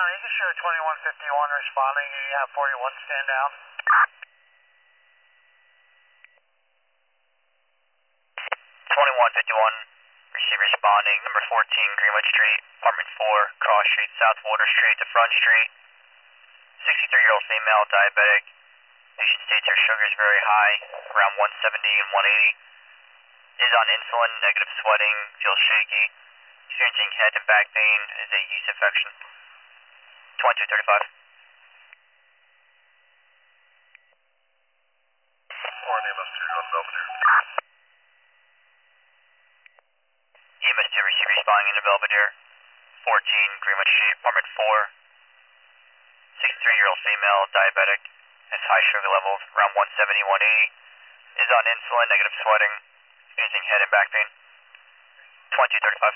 you can show 2151 responding. You have 41 stand down. 2151, receive responding. Number 14, Greenwood Street, apartment 4, Cross Street, South Water Street to Front Street. 63-year-old female, diabetic. Patient states her sugar is very high, around 170 and 180. Is on insulin, negative sweating, feels shaky. Experiencing head and back pain, is a yeast infection. 2235. Or EMS 2 on Belvedere. EMS 2 receive responding into Belvedere. 14, Greenwich Street, apartment 4. 63-year-old female, diabetic. Has high sugar levels, around 170, 180. Is on insulin, negative sweating. Experiencing head and back pain. 2235.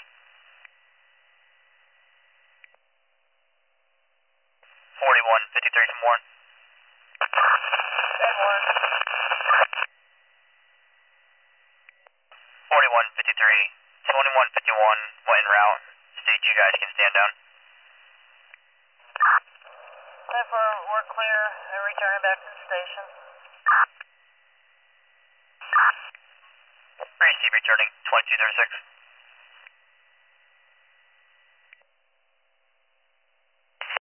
4153 to Warren. 4153. 2151 went en route. State you guys can stand down. We're clear and returning back to the station. Receive returning 2236.